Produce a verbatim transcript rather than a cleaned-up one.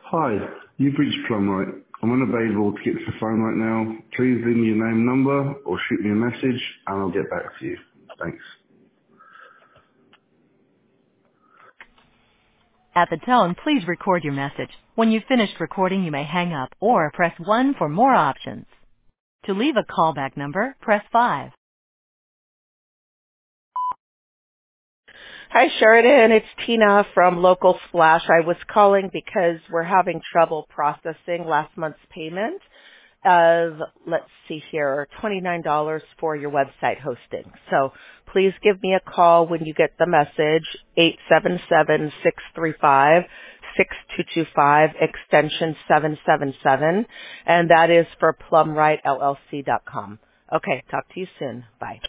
Hi, you've reached Plumright. I'm unavailable to get to the phone right now. Please leave me your name, number, or shoot me a message, and I'll get back to you. Thanks. At the tone, please record your message. When you've finished recording, you may hang up or press one for more options. To leave a callback number, press five. Hi, Sheridan. It's Tina from Local Splash. I was calling because we're having trouble processing last month's payment of, let's see here, twenty-nine dollars for your website hosting. So please give me a call when you get the message, eight seven seven, six three five, six two two five, extension seven seven seven, and that is for plumright L L C dot com. Okay, talk to you soon. Bye.